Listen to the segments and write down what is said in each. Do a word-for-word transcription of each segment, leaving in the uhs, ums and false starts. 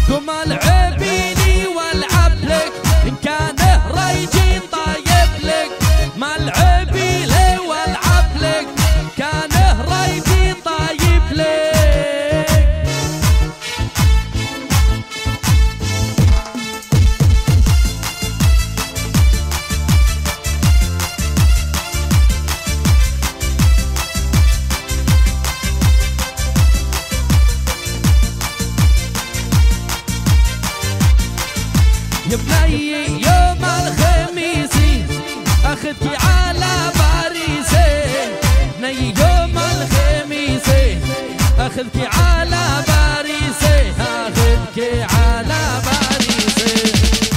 قم العبيني والعب لك إن كان ريجي طايب لك، ما العبي لي والعب لك كان ريجي طايب لك. يا بني يوم الخميسي اخذكي على باريسي، بني يوم الخميسي اخذكي على باريسي، اخذكي على باريسي.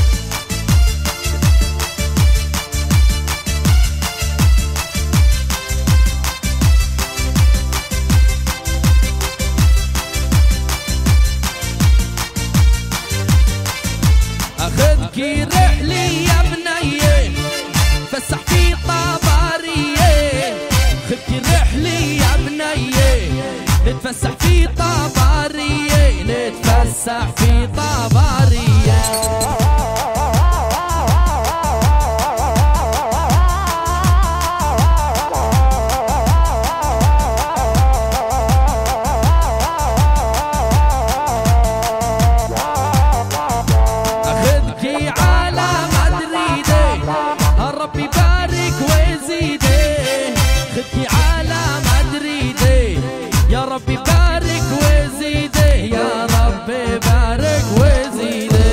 اخذكي رحلي يا بنيه فسح في طباريه، اخذكي رحلي يا بنيه نتفسح في طباريه، نتفسح في طباريه. يا ربي بارك وزيده، يا ربي بارك وزيده.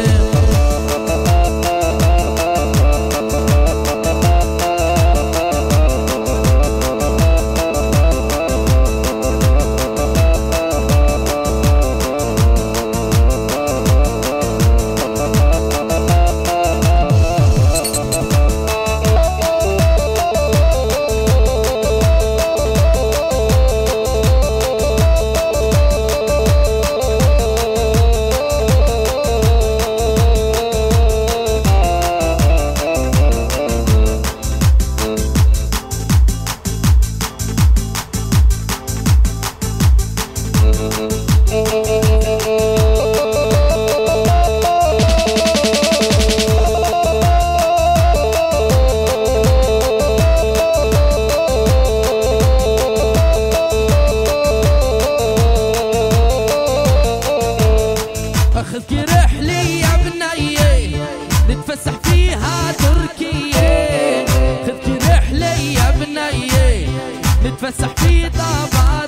اخذكي رحلي يا بنيه نتفسح فيها تركيه، اخذكي رحلي يا بنيه نتفسح في طبع